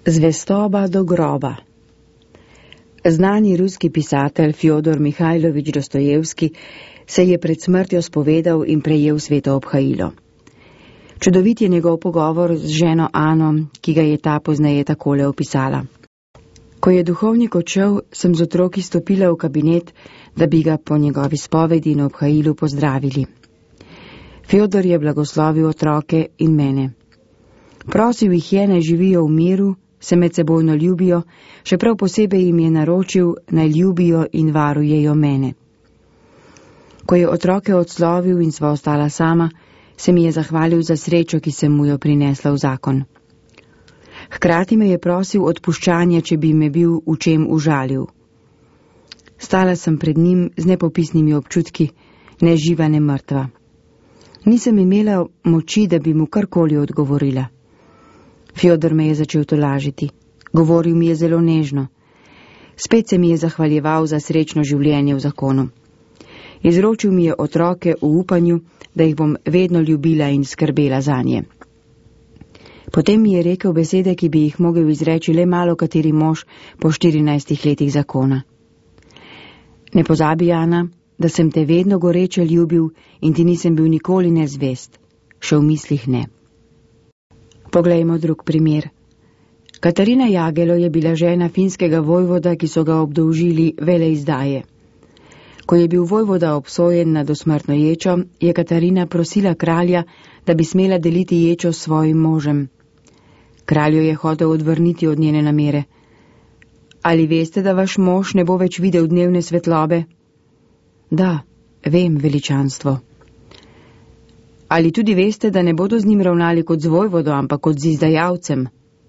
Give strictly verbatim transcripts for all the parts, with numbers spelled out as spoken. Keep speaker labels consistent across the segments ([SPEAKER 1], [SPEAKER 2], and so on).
[SPEAKER 1] Zvestoba do groba. Znani ruski pisatelj Fjodor Mihajlovič Dostojevski se je pred smrtjo spovedal in prejel sveto obhajilo. Čudovit je njegov pogovor z ženo Ano, ki ga je ta pozneje takole opisala. Ko je duhovnik odšel, sem z otroki stopila v kabinet, da bi ga po njegovi spovedi in obhajilu pozdravili. Fjodor je blagoslovil otroke in mene. Prosil jih je, naj živijo v miru, se med sebojno ljubijo, še prav posebej jim je naročil, naj ljubijo in varujejo mene. Ko je otroke odslovil in sva ostala sama, se mi je zahvalil za srečo, ki sem mu jo prinesla v zakon. Hkrati me je prosil odpuščanje, če bi me bil v čem užalil. Stala sem pred njim z nepopisnimi občutki, ne živa, ne mrtva. Nisem imela moči, da bi mu karkoli odgovorila. Fjodor me je začel tolažiti. Govoril mi je zelo nežno. Spet se mi je zahvaljeval za srečno življenje v zakonu. Izročil mi je otroke v upanju, da jih bom vedno ljubila in skrbela zanje. Potem mi je rekel besede, ki bi jih mogel izreči le malo kateri mož po štirinajstih letih zakona. Ne pozabi, Ana, da sem te vedno goreče ljubil in ti nisem bil nikoli nezvest. Še v mislih ne. Poglejmo drug primer. Katarina Jagelo je bila žena finskega vojvoda, ki so ga obdolžili veleizdaje. Ko je bil vojvoda obsojen na dosmrtno ječo, je Katarina prosila kralja, da bi smela deliti ječo s svojim možem. Kralj jo je hotel odvrniti od njene namere. Ali veste, da vaš mož ne bo več videl dnevne svetlobe? Da, vem, veličanstvo. Ali tudi veste, da ne bodo z njim ravnali kot z vojvodo, ampak kot z izdajalcem?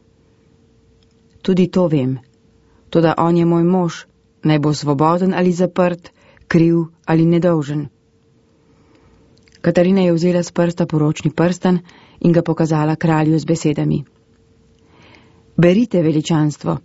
[SPEAKER 1] Tudi to vem. Toda on je moj mož, naj bo svoboden ali zaprt, kriv ali nedolžen. Katarina je vzela s prsta poročni prstan in ga pokazala kralju z besedami. Berite, veličanstvo.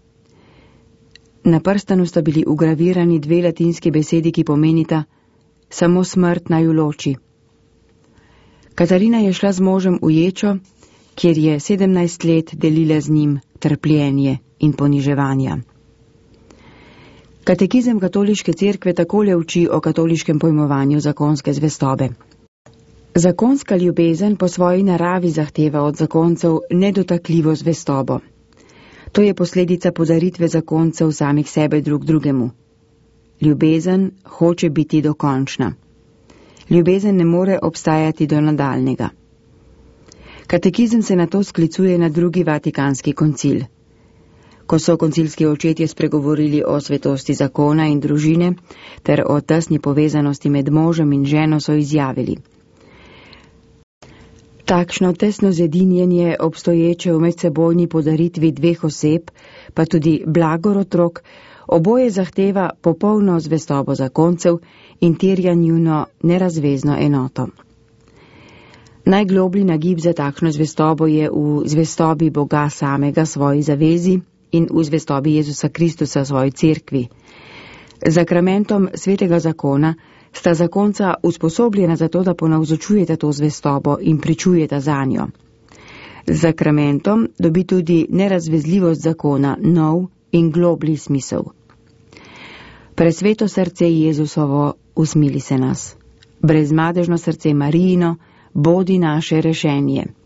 [SPEAKER 1] Na prstanu sta bili ugravirani dve latinski besedi, ki pomenita samo smrt naj ju loči. Katarina je šla z možem v ječo, kjer je sedemnajst let delila z njim trpljenje in poniževanja. Katekizem katoliške cerkve takole uči o katoliškem pojmovanju zakonske zvestobe. Zakonska ljubezen po svoji naravi zahteva od zakoncev nedotakljivo zvestobo. To je posledica podaritve zakoncev samih sebe drug drugemu. Ljubezen hoče biti dokončna. Ljubezen ne more obstajati do nadaljnega. Katekizem se na to sklicuje na drugi vatikanski koncil. Ko so koncilski očetje spregovorili o svetosti zakona in družine ter o tesni povezanosti med možem in ženo, so izjavili: takšno tesno zedinjenje obstoječe v medsebojni podaritvi dveh oseb, pa tudi blagor otrok, oboje zahteva popolno zvestobo zakoncev in terja njuno nerazvezno enoto. Najgloblji nagib za takšno zvestobo je v zvestobi Boga samega svoji zavezi in v zvestobi Jezusa Kristusa svoji cerkvi. Z zakramentom svetega zakona sta zakonca usposobljena za to, da ponavzočujeta to zvestobo in pričujeta zanjo. Z zakramentom dobi tudi nerazvezljivost zakona nov in globlji smisel. Presveto srce Jezusovo, usmili se nas. Brezmadežno srce Marijino, bodi naše rešenje.